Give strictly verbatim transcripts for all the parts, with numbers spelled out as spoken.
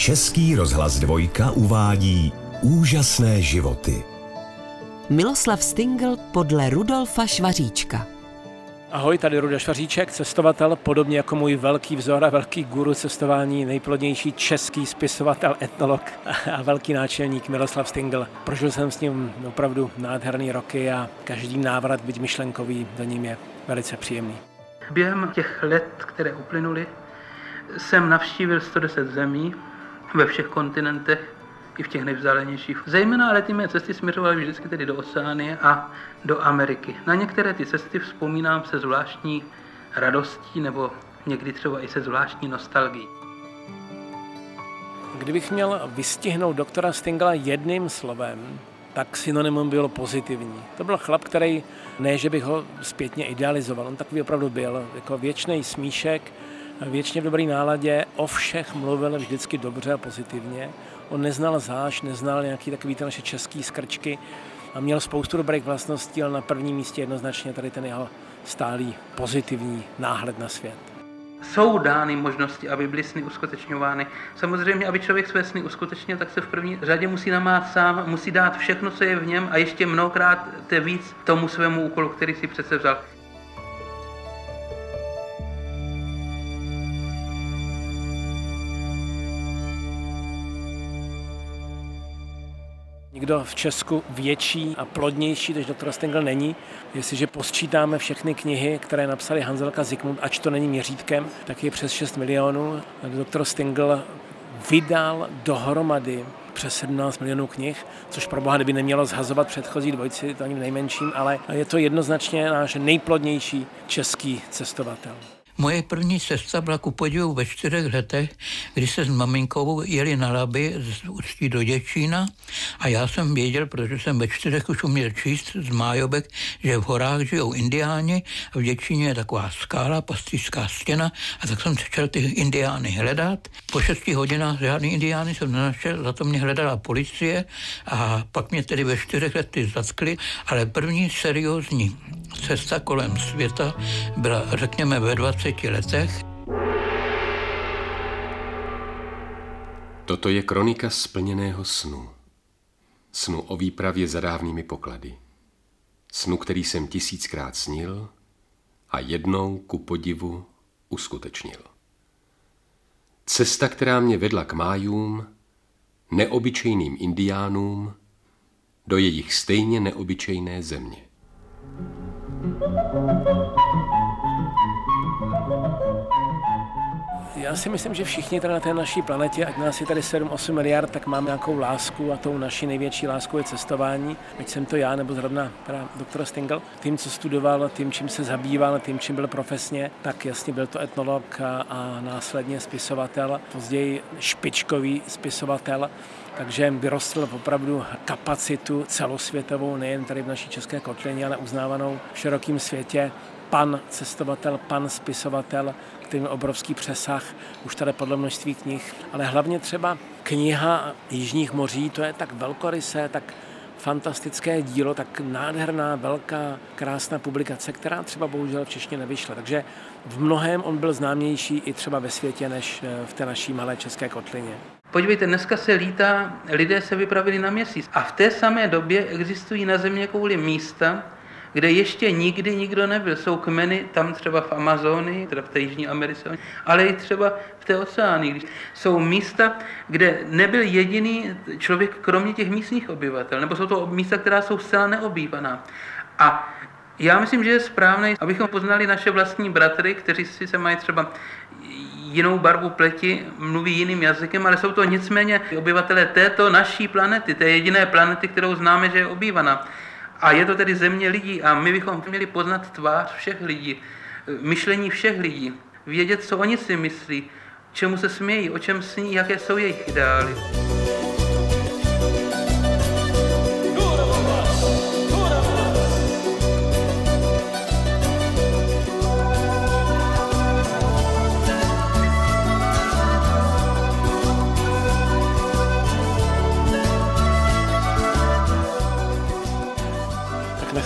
Český rozhlas Dvojka uvádí Úžasné životy. Miloslav Stingl podle Rudolfa Švaříčka. Ahoj, tady Rudolf Švaříček, cestovatel, podobně jako můj velký vzor a velký guru cestování, nejplodnější český spisovatel, etnolog a velký náčelník Miloslav Stingl. Prožil jsem s ním opravdu nádherný roky a každý návrat, byť myšlenkový, do ním je velice příjemný. Během těch let, které uplynuly, jsem navštívil sto deset zemí ve všech kontinentech i v těch nejvzdálenějších. Zejména ale ty mé cesty směřovaly vždycky tedy do Oceánie a do Ameriky. Na některé ty cesty vzpomínám se zvláštní radostí nebo někdy třeba i se zvláštní nostalgií. Kdybych měl vystihnout doktora Stingla jedním slovem, tak synonymum bylo pozitivní. To byl chlap, který, ne, že bych ho zpětně idealizoval, on takový opravdu byl, jako věčný smíšek, věčně v dobrý náladě, o všech mluvil vždycky dobře a pozitivně. On neznal záš, neznal nějaký takový ty naše český skrčky a měl spoustu dobrých vlastností, ale na prvním místě jednoznačně tady ten jeho stálý pozitivní náhled na svět. Jsou dány možnosti, aby byly sny uskutečňovány. Samozřejmě, aby člověk své sny uskutečnil, tak se v první řadě musí namát sám, musí dát všechno, co je v něm a ještě mnohokrát to víc tomu svému úkolu, který si přece vzal. Nikdo v Česku větší a plodnější než doktor Stingl není. Jestliže posčítáme všechny knihy, které napsali Hanzelka Zikmund, ač to není měřítkem, tak je přes šest milionů. Doktor Stingl vydal dohromady přes sedmnáct milionů knih, což pro boha kdyby nemělo zhazovat předchozí dvojci, to ani v nejmenším, ale je to jednoznačně náš nejplodnější český cestovatel. Moje první cesta byla ku podivu ve čtyřech letech, kdy se s maminkou jeli na Labi z Ústí do Děčína a já jsem věděl, protože jsem ve čtyřech už uměl číst z májobek, že v horách žijou indiáni a v Děčíně je taková skála, pastýřská stěna a tak jsem začal ty indiány hledat. Po šesti hodinách žádný indiány jsem nenašel, za to mě hledala policie a pak mě tedy ve čtyřech letech zatkli, ale první seriózní cesta kolem světa byla, řekněme, ve dvaceti letech. Toto je kronika splněného snu. Snu o výpravě za dávnými poklady. Snu, který jsem tisíckrát snil a jednou ku podivu uskutečnil. Cesta, která mě vedla k májům, neobyčejným indiánům, do jejich stejně neobyčejné země. Já si myslím, že všichni tady na té naší planetě, ať nás je tady sedm osm miliard, tak máme nějakou lásku a tou naší největší láskou je cestování. Ať jsem to já, nebo zrovna teda doktor Stingl. Tím, co studoval, tím, čím se zabýval, tím, čím byl profesně, tak jasně byl to etnolog a, a následně spisovatel, později špičkový spisovatel. Takže vyrostl v opravdu kapacitu celosvětovou, nejen tady v naší české kotlině, ale uznávanou v širokém světě. Pan cestovatel, pan spisovatel, který má obrovský přesah, už tady podle množství knih, ale hlavně třeba kniha Jižních moří, to je tak velkorysé, tak fantastické dílo, tak nádherná, velká, krásná publikace, která třeba bohužel v češtině nevyšla. Takže v mnohém on byl známější i třeba ve světě, než v té naší malé české kotlině. Podívejte, dneska se lítá, lidé se vypravili na Měsíc a v té samé době existují na zeměkouli místa, kde ještě nikdy nikdo nebyl. Jsou kmeny tam třeba v Amazonii, teda v té Jižní Americe, ale i třeba v té Oceánii. Jsou místa, kde nebyl jediný člověk, kromě těch místních obyvatel, nebo jsou to místa, která jsou zcela neobývaná. A já myslím, že je správné, abychom poznali naše vlastní bratry, kteří si se mají třeba jinou barvu pleti, mluví jiným jazykem, ale jsou to nicméně obyvatelé této naší planety, té jediné planety, kterou známe, že je obývaná. A je to tedy země lidí a my bychom měli poznat tvář všech lidí, myšlení všech lidí, vědět, co oni si myslí, čemu se smějí, o čem sní, jaké jsou jejich ideály.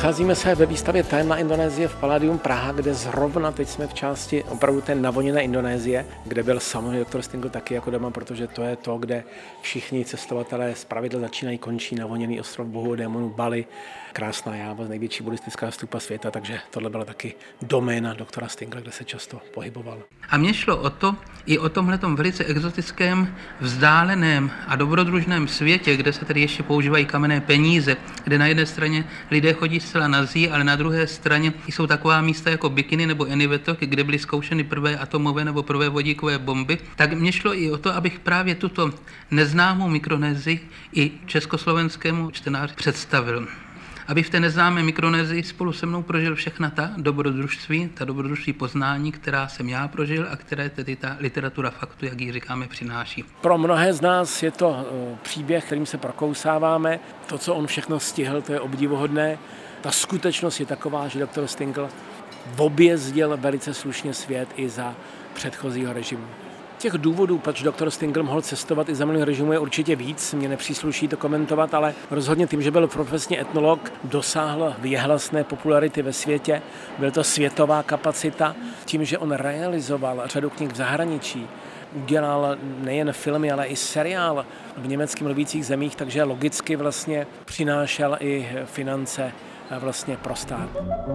Nacházíme se ve výstavě Tajemná Indonésie v Palladium Praha, kde zrovna teď jsme v části opravdu té navoněné Indonésie, kde byl samozřejmě doktor Stingl taky jako doma, protože to je to, kde všichni cestovatelé zpravidla začínají, končí navoněný ostrov bohů démonů Bali, krásná Jáva, největší buddhistická stupa světa, takže tohle byla taky doména doktora Stingla, kde se často pohyboval. A mně šlo o to, i o tomhletom velice exotickém, vzdáleném a dobrodružném světě, kde se tedy ještě používají kamenné peníze, kde na jedné straně lidé chodí zcela nazí, ale na druhé straně jsou taková místa jako Bikini nebo Eniwetok, kde byly zkoušeny prvé atomové nebo prvé vodíkové bomby, tak mně šlo i o to, abych právě tuto neznámou Mikronésii i československému čtenáři představil. Aby v té neznámé Mikronézii spolu se mnou prožil všechna ta dobrodružství, ta dobrodružství poznání, která jsem já prožil a které tedy ta literatura faktu, jak ji říkáme, přináší. Pro mnohé z nás je to příběh, kterým se prokousáváme. To, co on všechno stihl, to je obdivuhodné. Ta skutečnost je taková, že doktor Stingl objezdil velice slušně svět i za předchozího režimu. Těch důvodů, proč doktor Stingl mohl cestovat i za minulého režimu, je určitě víc, mně nepřísluší to komentovat, ale rozhodně tím, že byl profesně etnolog, dosáhl věhlasné popularity ve světě, byl to světová kapacita, tím, že on realizoval řadu knih v zahraničí, udělal nejen filmy, ale i seriál v německy mluvících zemích, takže logicky vlastně přinášel i finance vlastně pro stát.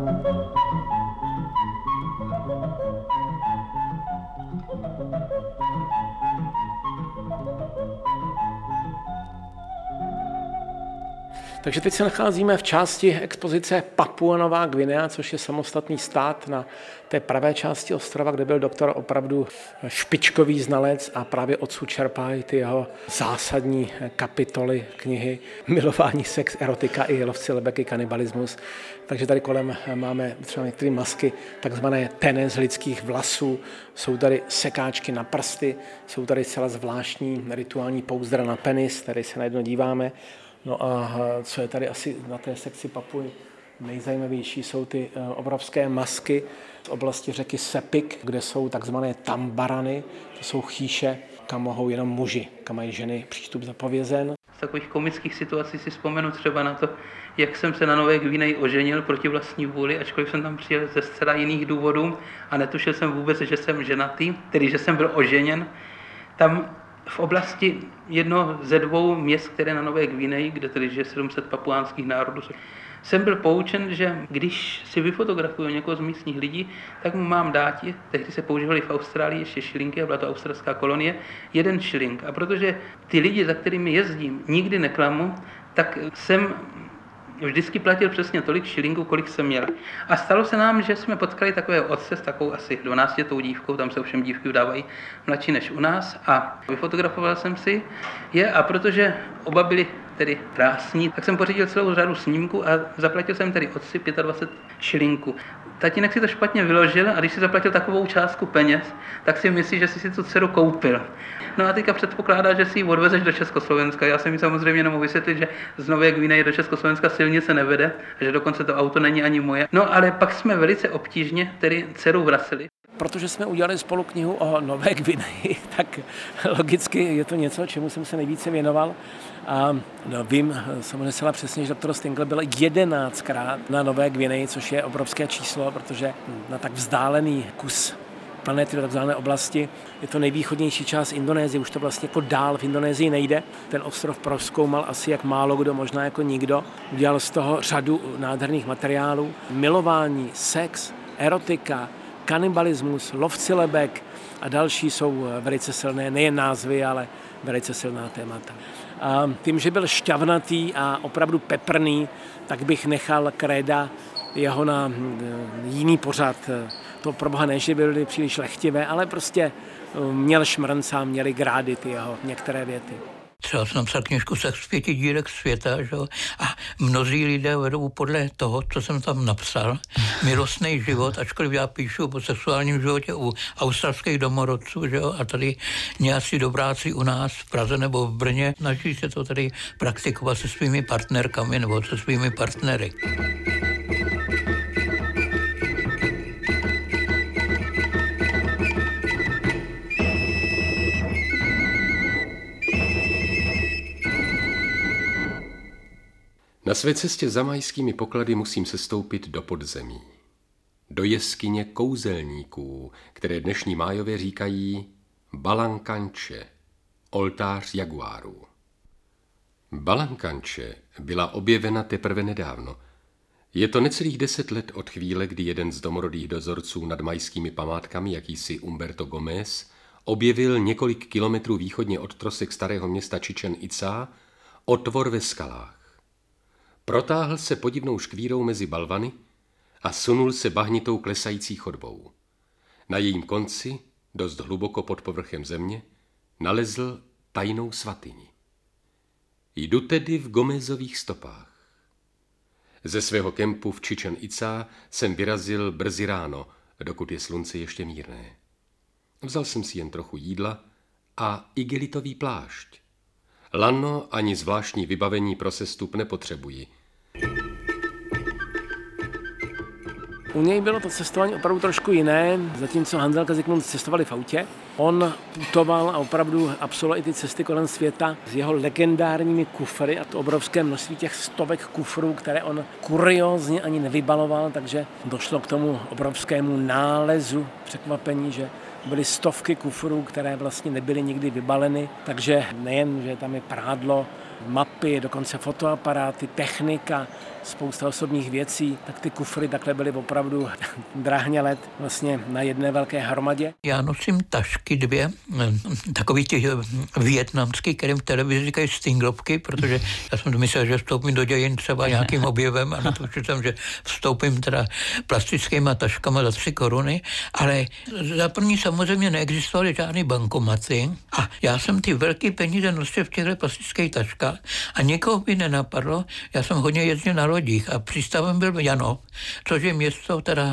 Takže teď se nacházíme v části expozice Papua Nová Guinea, což je samostatný stát na té pravé části ostrova, kde byl doktor opravdu špičkový znalec a právě odsud čerpají ty jeho zásadní kapitoly knihy Milování, sex, erotika i lovci lebeky, kanibalismus. Takže tady kolem máme třeba některé masky, takzvané tene z lidských vlasů, jsou tady sekáčky na prsty, jsou tady celá zvláštní rituální pouzdra na penis, tady se najednou díváme. No a co je tady asi na té sekci Papuji nejzajímavější, jsou ty obrovské masky z oblasti řeky Sepik, kde jsou takzvané tambarany, to jsou chýše, kam mohou jenom muži, kam mají ženy přístup zapovězen. Z takových komických situací si vzpomenu třeba na to, jak jsem se na Nové Guineji oženil proti vlastní vůli, ačkoliv jsem tam přijel ze zcela jiných důvodů a netušil jsem vůbec, že jsem ženatý, tedy že jsem byl oženěn. Tam v oblasti jednoho ze dvou měst, které na Nové Guineji, kde tedy žije sedm set papuánských národů, jsem byl poučen, že když si vyfotografuju někoho z místních lidí, tak mu mám dát, tehdy se používaly v Austrálii ještě šilinky, a byla to australská kolonie, jeden šilink. A protože ty lidi, za kterými jezdím, nikdy neklamu, tak jsem vždycky platil přesně tolik šilinků, kolik jsem měl. A stalo se nám, že jsme potkali takového otce s takovou asi dvanáctiletou dívkou, tam se ovšem dívky udávají mladší než u nás, a vyfotografoval jsem si je, a protože oba byli tedy krásní, tak jsem pořídil celou řadu snímků a zaplatil jsem tedy otci dvacet pět šilinků. Tatínek si to špatně vyložil a když si zaplatil takovou částku peněz, tak si myslí, že si si tu dceru koupil. No a teďka předpokládá, že si ji odvezeš do Československa. Já jsem mi samozřejmě nemohu vysvětlit, že z Nové Guineje do Československa silnice nevede, a že dokonce to auto není ani moje. No ale pak jsme velice obtížně tedy dceru vraceli. Protože jsme udělali spolu knihu o Nové Guineji, tak logicky je to něco, čemu jsem se nejvíce věnoval. A no, vím samozřejmě zcela přesně, že doktor Stingl byl jedenáctkrát na Nové Guineji, což je obrovské číslo, protože na tak vzdálený kus planety, do tak vzdálené oblasti je to nejvýchodnější část Indonésie, už to vlastně jako dál v Indonésii nejde. Ten ostrov prozkoumal asi jak málo kdo, možná jako nikdo. Udělal z toho řadu nádherných materiálů. Milování, sex, erotika, kanibalismus, lovci lebek a další jsou velice silné, nejen názvy, ale velice silná témata. A tím, že byl šťavnatý a opravdu peprný, tak bych nechal kréda jeho na jiný pořad. To pro boha ne, že byly příliš lehtivé, ale prostě měl šmrnca, měli grády ty jeho některé věty. Třeba jsem napsal knižku Sex z pěti dírek světa, že? A mnozí lidé vedou podle toho, co jsem tam napsal, milostný život, ačkoliv já píšu o sexuálním životě u australských domorodců, že? A tady nějací dobráci u nás v Praze nebo v Brně snaží se to tady praktikovat se svými partnerkami nebo se svými partnery. Na své cestě za majskými poklady musím sestoupit do podzemí. Do jeskyně kouzelníků, které dnešní májové říkají Balankanče, oltář jaguárů. Balankanče byla objevena teprve nedávno. Je to necelých deset let od chvíle, kdy jeden z domorodých dozorců nad majskými památkami, jakýsi Umberto Gómez, objevil několik kilometrů východně od trosek starého města Chichén Itzá otvor ve skalách. Protáhl se podivnou škvírou mezi balvany a sunul se bahnitou klesající chodbou. Na jejím konci, dost hluboko pod povrchem země, nalezl tajnou svatyni. Jdu tedy v Gómezových stopách. Ze svého kempu v Chichén Itzá jsem vyrazil brzy ráno, dokud je slunce ještě mírné. Vzal jsem si jen trochu jídla a igelitový plášť. Lano ani zvláštní vybavení pro sestup nepotřebuji. U něj bylo to cestování opravdu trošku jiné, zatímco Hanzelka Zikmund cestovali v autě. On putoval a opravdu absolvoval i ty cesty kolem světa s jeho legendárními kufry a to obrovské množství těch stovek kufrů, které on kuriózně ani nevybaloval, takže došlo k tomu obrovskému nálezu, překvapení, že byly stovky kufrů, které vlastně nebyly nikdy vybaleny, takže nejen, že tam je prádlo, mapy, dokonce fotoaparáty, technika, spousta osobních věcí, tak ty kufry takhle byly opravdu drahně let vlastně na jedné velké hromadě. Já nosím tašky dvě, takový těch vietnamský, kterým v televizi říkají stinglopky, protože já jsem myslel, že vstoupím do dějin třeba nějakým objevem a natočil jsem, že vstoupím teda plastickýma taškama za tři koruny, ale za první samozřejmě neexistovaly žádný bankomaty a já jsem ty velké peníze nosil v těchto plastických taškách a nikoho by nenapadlo, já jsem hodně jezdil na lodích a přístavem byl Janov, což je město, teda,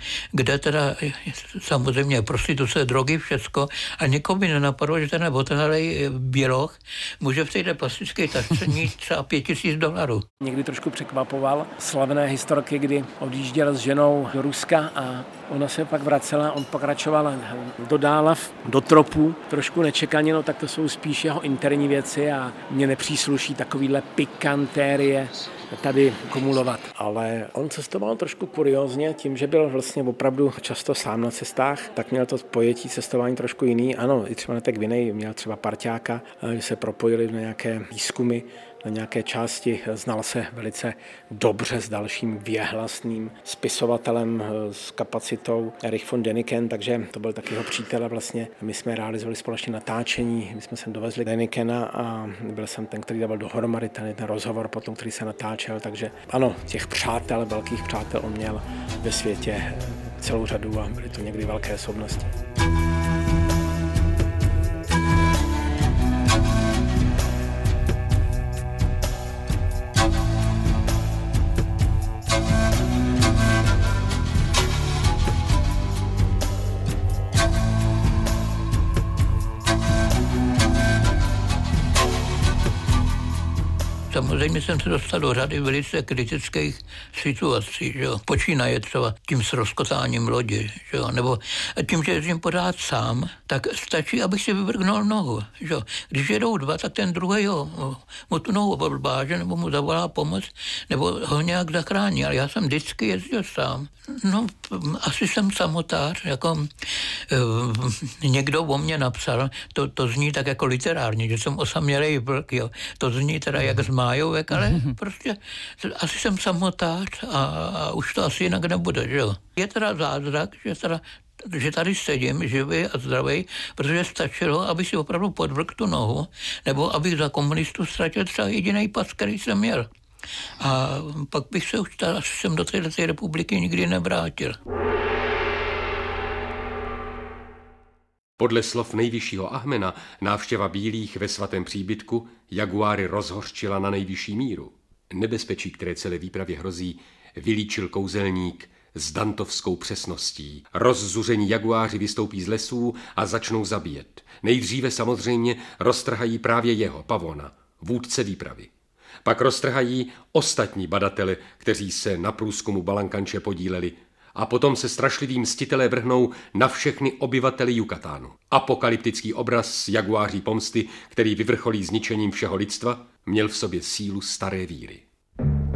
kde teda samozřejmě prostituce, drogy, všecko a nikoho by nenapadlo, že ten botanalej běloch může v této plastické tašce mít třeba pět tisíc dolarů. Někdy trošku překvapoval slavné historky, kdy odjížděl s ženou do Ruska a ona se pak vracela, on pokračoval do Dálav, do tropů, trošku nečekaně, no tak to jsou spíš jeho interní věci a mně nepřísluší takovýhle pikantérie tady kumulovat. Ale on cestoval trošku kuriózně, tím, že byl vlastně opravdu často sám na cestách, tak měl to pojetí cestování trošku jiný. Ano, i třeba Netek Vinej měl třeba parťáka, že se propojili na nějaké výzkumy, na nějaké části, znal se velice dobře s dalším věhlasným spisovatelem s kapacitou Erich von Däniken, takže to byl taky jeho přítel a vlastně my jsme realizovali společně natáčení, my jsme sem dovezli Dänikena a byl jsem ten, který dával dohromady ten, ten rozhovor potom, který se natáčel, takže ano, těch přátel, velkých přátel on měl ve světě celou řadu a byly to někdy velké osobnosti. Samozřejmě jsem se dostal do řady velice kritických situací, že jo. Počínaje třeba tím srozkotáním lodi, že jo. Nebo tím, že jezdím pořád sám, tak stačí, abych si vyvrgnul nohu, že jo. Když jedou dva, tak ten druhý jo, mu tu nohu odbáže, nebo mu zavolá pomoc, nebo ho nějak zachrání, ale já jsem vždycky jezdil sám. No, asi jsem samotář, jako e, někdo o mě napsal, to, to zní tak jako literárně, že jsem osamělej vlk, jo. To zní teda jak z Májovek, ale prostě asi jsem samotář a, a už to asi jinak nebude, že jo. Je teda zázrak, že teda že tady sedím živý a zdravý, protože stačilo, aby si opravdu podvrk tu nohu, nebo abych za komunistů ztratil třeba jediný pas, který jsem měl. A pak bych se už tady, asi jsem do této republiky nikdy nevrátil. Podle slov nejvyššího Ahmena návštěva bílých ve svatém příbytku jaguáry rozhořčila na nejvyšší míru. Nebezpečí, které celé výpravě hrozí, vylíčil kouzelník s dantovskou přesností. Rozzuření jaguáři vystoupí z lesů a začnou zabíjet. Nejdříve samozřejmě roztrhají právě jeho, Pavona, vůdce výpravy. Pak roztrhají ostatní badatele, kteří se na průzkumu Balankanče podíleli, a potom se strašlivým mstitelé vrhnou na všechny obyvatele Yucatánu. Apokalyptický obraz jaguáří pomsty, který vyvrcholí zničením všeho lidstva, měl v sobě sílu staré víry.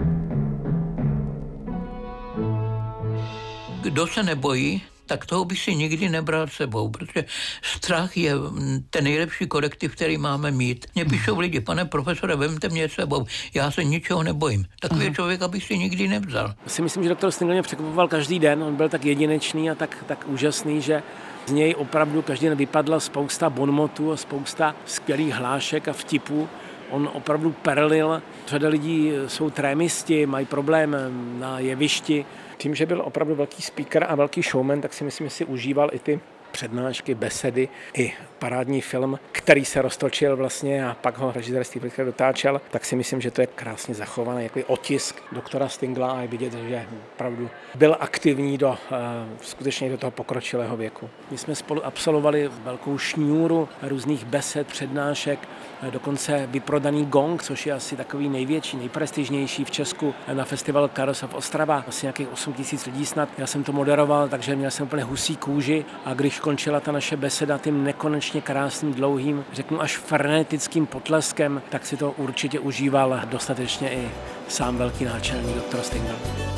kdo se nebojí, tak toho by si nikdy nebral sebou, protože strach je ten nejlepší korektiv, který máme mít. Mně píšou lidi, pane profesore, vemte mě sebou, já se ničeho nebojím. Takový uh-huh. člověk, abych si nikdy nevzal. Já si myslím, že doktor Stingl mě překvapoval každý den, on byl tak jedinečný a tak, tak úžasný, že z něj opravdu každý den vypadla spousta bonmotů a spousta skvělých hlášek a vtipů. On opravdu perlil, řada lidí jsou trémisti, mají problém na jevišti. Tím, že byl opravdu velký speaker a velký showman, tak si myslím, že si užíval i ty přednášky, besedy, i parádní film, který se roztočil vlastně a pak ho režisér Steve Whitaker dotáčel, tak si myslím, že to je krásně zachovaný jako otisk doktora Stingla a je vidět, že opravdu byl aktivní do, uh, skutečně do toho pokročilého věku. My jsme spolu absolvovali velkou šňůru různých besed, přednášek, dokonce vyprodaný Gong, což je asi takový největší, nejprestižnější v Česku na festivalu Karosov Ostrava, asi nějakých osm tisíc lidí snad. Já jsem to moderoval, takže měl jsem úplně husí kůži a když končila ta naše beseda tím nekonečně krásným, dlouhým, řeknu až frenetickým potleskem, tak si to určitě užíval dostatečně i sám velký náčelník doktor Stingl.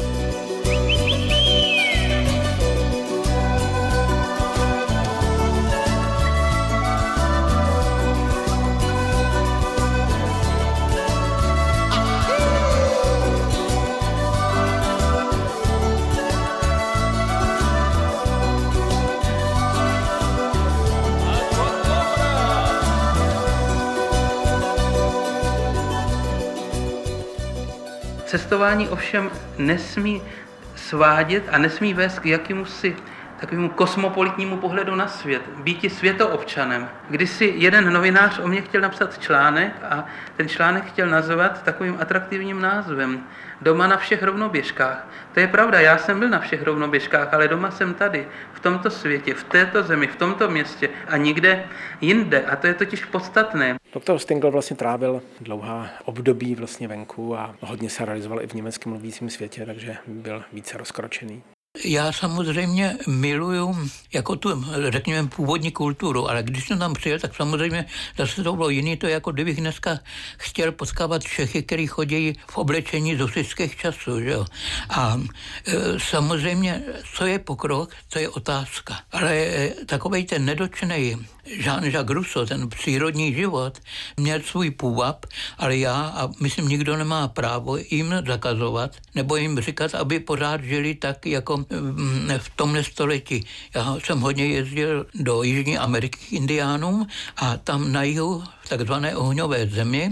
Cestování ovšem nesmí svádět a nesmí vést k jakémusi takovému kosmopolitnímu pohledu na svět, býti světoobčanem. Když si jeden novinář o mě chtěl napsat článek a ten článek chtěl nazvat takovým atraktivním názvem Doma na všech rovnoběžkách. To je pravda, já jsem byl na všech rovnoběžkách, ale doma jsem tady, v tomto světě, v této zemi, v tomto městě a nikde jinde. A to je totiž podstatné. Doktor Stingl vlastně trávil dlouhá období vlastně venku a hodně se realizoval i v německém mluvícím světě, takže byl více rozkročený. Já samozřejmě miluju jako tu, řekněme, původní kulturu, ale když jsem tam přijel, tak samozřejmě zase to bylo jiný, to je jako kdybych dneska chtěl potkávat Čechy, který chodí v oblečení z husitských časů, že jo. A e, samozřejmě, co je pokrok, to je otázka. Ale e, takovej ten nedočnej Jean-Jacques Rousseau, ten přírodní život, měl svůj půvab, ale já, a myslím, nikdo nemá právo jim zakazovat, nebo jim říkat, aby pořád žili tak, jako v tomhle století. Já jsem hodně jezdil do Jižní Ameriky k indiánům a tam na jihu, v takzvané ohňové zemi,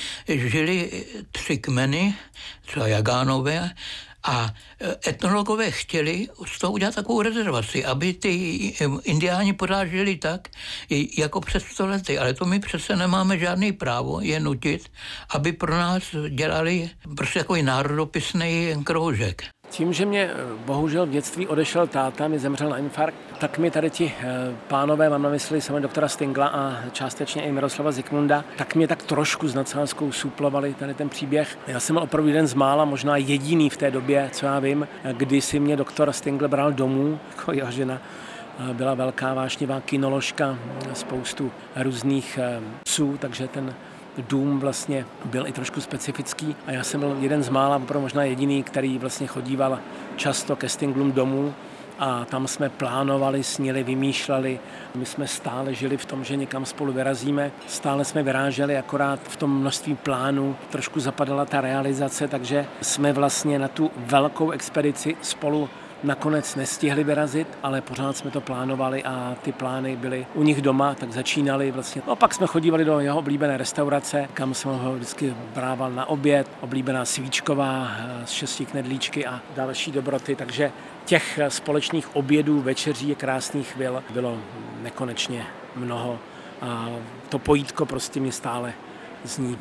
žili tři kmeny, třeba Jagánové, a etnologové chtěli z toho udělat takovou rezervaci, aby ty indiáni pořád žili tak, jako před sto lety. Ale to my přece nemáme žádný právo je nutit, aby pro nás dělali prostě takový národopisný kroužek. Tím, že mě bohužel v dětství odešel táta, mi zemřel na infarkt, tak mi tady ti pánové, mám na mysli samé doktora Stingla a částečně i Miroslava Zikmunda, tak mě tak trošku s nadsázkou suplovali tady ten příběh. Já jsem byl opravdu jeden z mála, možná jediný v té době, co já vím, kdy si mě doktor Stingl bral domů, jako jeho žena byla velká vášnivá kinoložka, spoustu různých psů, takže ten dům vlastně byl i trošku specifický a já jsem byl jeden z mála, opravdu možná jediný, který vlastně chodíval často ke Stinglům domů a tam jsme plánovali, snili, vymýšleli. My jsme stále žili v tom, že někam spolu vyrazíme. Stále jsme vyráželi, akorát v tom množství plánů trošku zapadala ta realizace, takže jsme vlastně na tu velkou expedici spolu nakonec nestihli vyrazit, ale pořád jsme to plánovali a ty plány byly u nich doma, tak začínali vlastně. No a pak jsme chodívali do jeho oblíbené restaurace, kam jsem ho vždycky brával na oběd, oblíbená svíčková z šesti knedlíčky a další dobroty, takže těch společných obědů, večeří, krásných chvil bylo nekonečně mnoho a to pojítko prostě mě stále zní.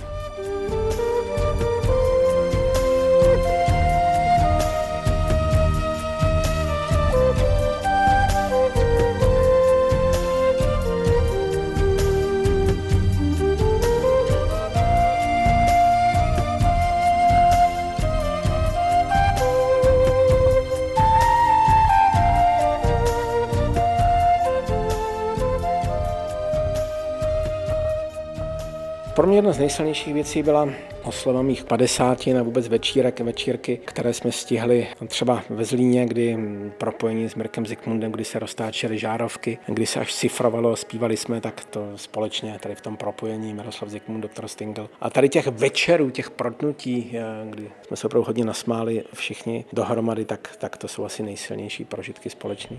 Pro mě jedna z nejsilnějších věcí byla oslava mých padesátin a vůbec večírek, večírky, které jsme stihli třeba ve Zlíně, kdy propojení s Mirkem Zikmundem, kdy se roztáčely žárovky, kdy se až cifrovalo, zpívali jsme tak to společně tady v tom propojení Miroslav Zikmund, doktor Stingl. A tady těch večerů, těch prodnutí, kdy jsme se opravdu hodně nasmáli všichni dohromady, tak, tak to jsou asi nejsilnější prožitky společní.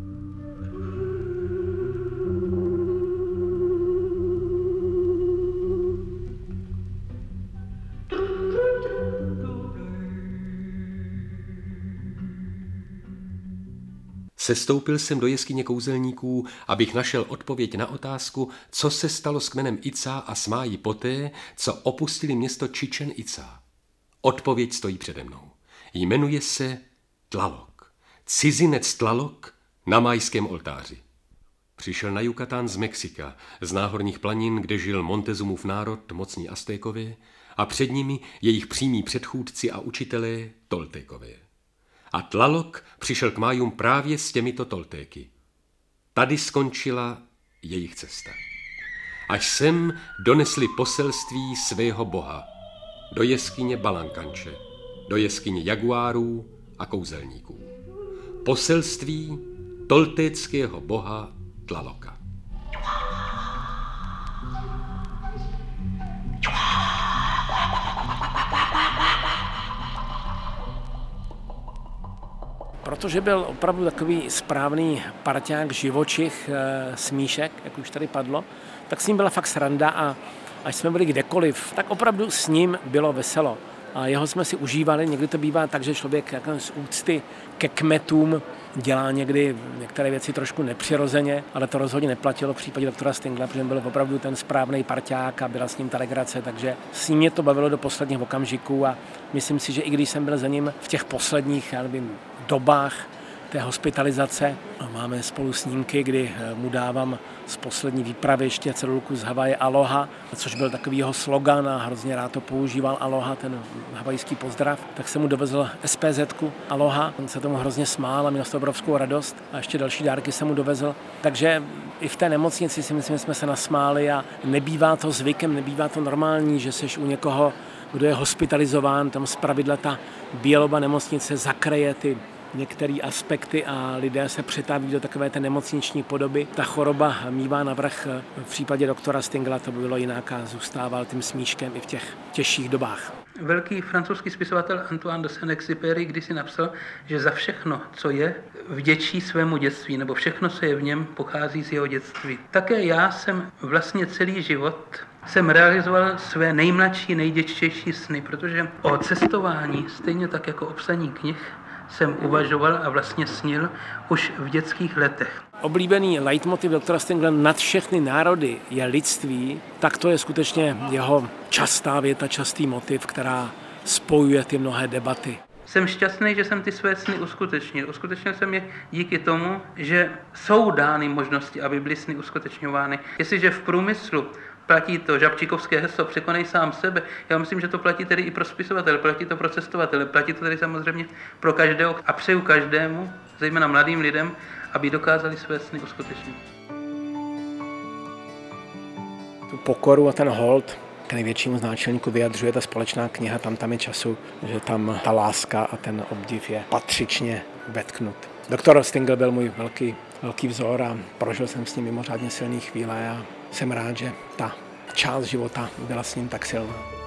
Sestoupil jsem do jeskyně kouzelníků, abych našel odpověď na otázku, co se stalo s kmenem Ica a Smáji poté, co opustili město Čičen Ica. Odpověď stojí přede mnou. Jmenuje se Tlaloc. Cizinec Tlaloc na májském oltáři. Přišel na Yucatán z Mexika, z náhorních planin, kde žil Montezumův národ, mocní Aztékové, a před nimi jejich přímí předchůdci a učitelé Toltékové. A Tlaloc přišel k Májům právě s těmito Toltéky. Tady skončila jejich cesta. Až sem donesli poselství svého boha do jeskyně Balankanče, do jeskyně jaguárů a kouzelníků. Poselství toltéckého boha Tlaloca. Protože byl opravdu takový správný parťák, živočich, smíšek, jak už tady padlo, tak s ním byla fakt sranda a až jsme byli kdekoliv, tak opravdu s ním bylo veselo. A jeho jsme si užívali, někdy to bývá tak, že člověk jako z úcty ke kmetům dělá někdy některé věci trošku nepřirozeně, ale to rozhodně neplatilo v případě doktora Stingla, protože byl opravdu ten správný parťák a byla s ním ta legrace, takže s ním mě to bavilo do posledních okamžiků a myslím si, že i když jsem byl za ním v těch posledních, já nevím, dobách té hospitalizace, máme spolu snímky, kdy mu dávám z poslední výpravy ještě cedulku z Havaje Aloha, což byl takový jeho slogan a hrozně rád to používal Aloha, ten havajský pozdrav, tak jsem mu dovezl es pé zetku Aloha, on se tomu hrozně smál a měl z toho obrovskou radost a ještě další dárky jsem mu dovezl, takže i v té nemocnici si myslím, že jsme se nasmáli a nebývá to zvykem, nebývá to normální, že seš u někoho, kdo je hospitalizován, tam zpravidla ta Běloba nemocnice zakryje ty některé aspekty a lidé se přetaví do takové té nemocniční podoby. Ta choroba mívá navrch. V případě doktora Stingla to bylo jinak a zůstával tím smíškem i v těch těžších dobách. Velký francouzský spisovatel Antoine de Saint-Exupéry kdysi napsal, že za všechno, co je, vděčí svému dětství, nebo všechno, co je v něm, pochází z jeho dětství. Také já jsem vlastně celý život jsem realizoval své nejmladší, nejdětštější sny, protože o cestování, stejně tak jako o psaní knih, jsem uvažoval a vlastně snil už v dětských letech. Oblíbený leitmotiv doktora Stingla nad všechny národy je lidství, tak to je skutečně jeho častá věta, častý motiv, která spojuje ty mnohé debaty. Jsem šťastný, že jsem ty své sny uskutečnil. Uskutečnil jsem je díky tomu, že jsou dány možnosti, aby byly sny uskutečňovány. Jestliže v průmyslu platí to žabčíkovské heslo překonej sám sebe. Já myslím, že to platí tedy i pro spisovatele, platí to pro cestovatele, platí to tedy samozřejmě pro každého a přeju každému, zejména mladým lidem, aby dokázali své sny uskutečnit. Tu pokoru a ten hold k největšímu znáčelníku vyjadřuje ta společná kniha Tam tam je času, že tam ta láska a ten obdiv je patřičně vetknut. Doktor Stingl byl můj velký, velký vzor a prožil jsem s ním mimořádně silné chvíle a jsem rád, že ta část života byla s ním tak silná.